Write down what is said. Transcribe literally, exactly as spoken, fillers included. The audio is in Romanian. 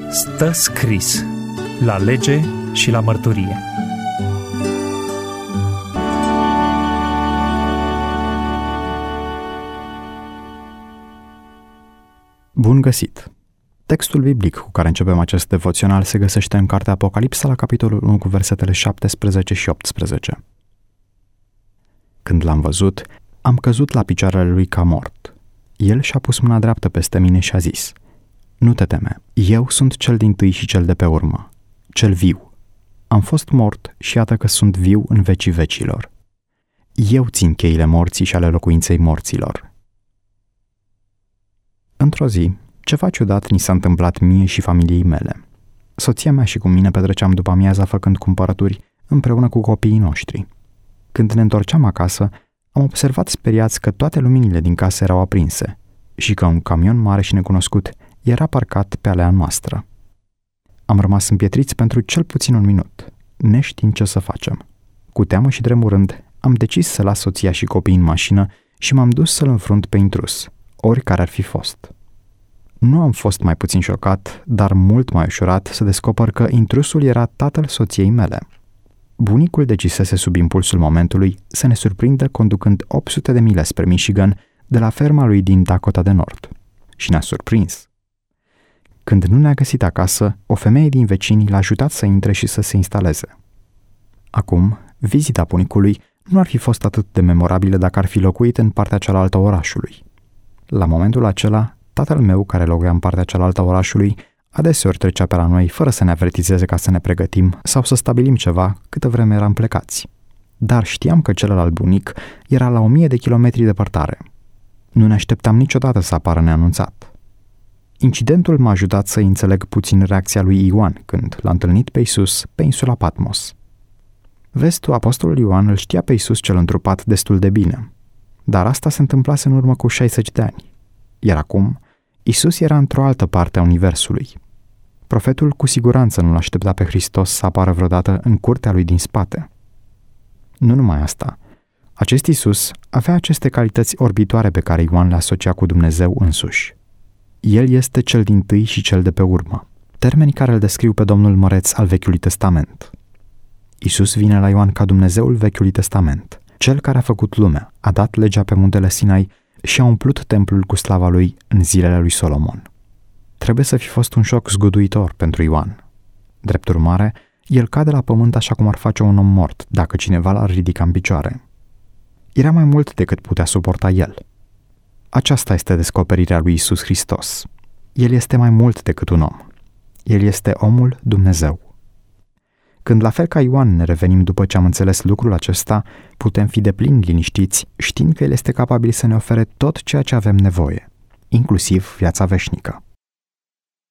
Stă scris la lege și la mărturie. Bun găsit! Textul biblic cu care începem acest devoțional se găsește în cartea Apocalipsa la capitolul unu cu versetele șaptesprezece și optsprezece. Când l-am văzut, am căzut la picioarele lui ca mort. El și-a pus mâna dreaptă peste mine și a zis: Nu te teme, eu sunt cel dintâi și cel de pe urmă, cel viu. Am fost mort și iată că sunt viu în vecii vecilor. Eu țin cheile morții și ale locuinței morților. Într-o zi, ceva ciudat ni s-a întâmplat mie și familiei mele. Soția mea și cu mine petreceam după amiaza făcând cumpărături împreună cu copiii noștri. Când ne întorceam acasă, am observat speriați că toate luminile din casă erau aprinse și că un camion mare și necunoscut era parcat pe alea noastră. Am rămas împietriți pentru cel puțin un minut, neștiind ce să facem. Cu teamă și tremurând, am decis să las soția și copiii în mașină și m-am dus să-l înfrunt pe intrus, oricare ar fi fost. Nu am fost mai puțin șocat, dar mult mai ușurat să descoper că intrusul era tatăl soției mele. Bunicul decisese sub impulsul momentului să ne surprindă conducând opt sute de mile spre Michigan de la ferma lui din Dakota de Nord. Și ne-a surprins. Când nu ne-a găsit acasă, o femeie din vecini l-a ajutat să intre și să se instaleze. Acum, vizita bunicului nu ar fi fost atât de memorabilă dacă ar fi locuit în partea cealaltă a orașului. La momentul acela, tatăl meu, care locuia în partea cealaltă a orașului, adeseori trecea pe la noi fără să ne avertizeze ca să ne pregătim sau să stabilim ceva câtă vreme eram plecați. Dar știam că celălalt bunic era la o mie de kilometri departare. Nu ne așteptam niciodată să apară neanunțat. Incidentul m-a ajutat să înțeleg puțin reacția lui Ioan când l-a întâlnit pe Iisus pe insula Patmos. Vezi tu, apostolul Ioan îl știa pe Iisus cel întrupat destul de bine, dar asta se întâmplase în urmă cu șaizeci de ani. Iar acum, Iisus era într-o altă parte a universului. Profetul cu siguranță nu l-aștepta pe Hristos să apară vreodată în curtea lui din spate. Nu numai asta, acest Iisus avea aceste calități orbitoare pe care Ioan le asocia cu Dumnezeu însuși. El este cel dintâi și cel de pe urmă, termeni care îl descriu pe Domnul Măreț al Vechiului Testament. Iisus vine la Ioan ca Dumnezeul Vechiului Testament, cel care a făcut lumea, a dat legea pe muntele Sinai și a umplut templul cu slava lui în zilele lui Solomon. Trebuie să fi fost un șoc zguduitor pentru Ioan. Drept urmare, el cade la pământ așa cum ar face un om mort dacă cineva l-ar ridica în picioare. Era mai mult decât putea suporta el. Aceasta este descoperirea lui Iisus Hristos. El este mai mult decât un om. El este omul Dumnezeu. Când, la fel ca Ioan, ne revenim după ce am înțeles lucrul acesta, putem fi deplin liniștiți, știind că El este capabil să ne ofere tot ceea ce avem nevoie, inclusiv viața veșnică.